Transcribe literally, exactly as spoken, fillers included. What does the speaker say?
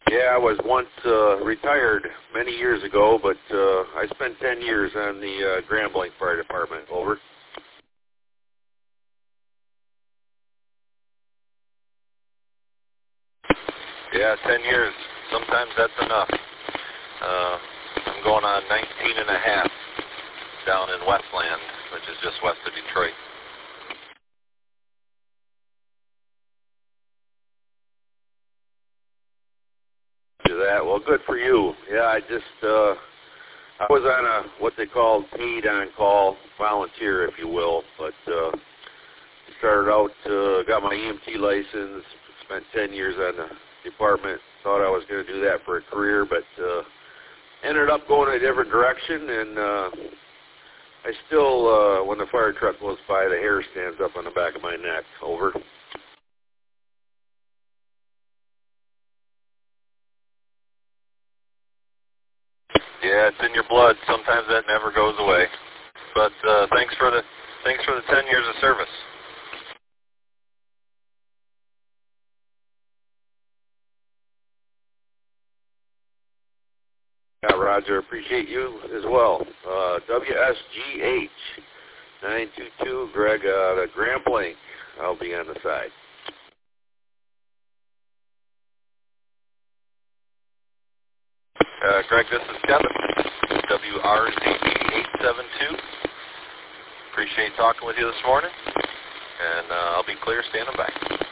Yeah, I was once uh, retired many years ago, but uh, I spent ten years on the uh, Grand Blanc Fire Department. Over. Yeah, ten years. Sometimes that's enough. Uh, I'm going on nineteen and a half down in Westland, which is just west of Detroit. Do that. Well, good for you. Yeah, I just uh, I was on a what they call paid on call volunteer, if you will, but uh, started out, uh, got my E M T license, spent ten years on the department. Thought I was going to do that for a career, but uh, ended up going a different direction, and uh, I still, uh, when the fire truck goes by, the hair stands up on the back of my neck. Over. Yeah, it's in your blood. Sometimes that never goes away. But uh, thanks for the thanks for the ten years of service. Yeah, Roger, appreciate you as well. Uh, W S G H nine two two, Greg, uh, the Grand Blanc. I'll be on the side. Uh, Greg, this is Kevin, W R Z B eight seven two. Appreciate talking with you this morning, and uh, I'll be clear standing by.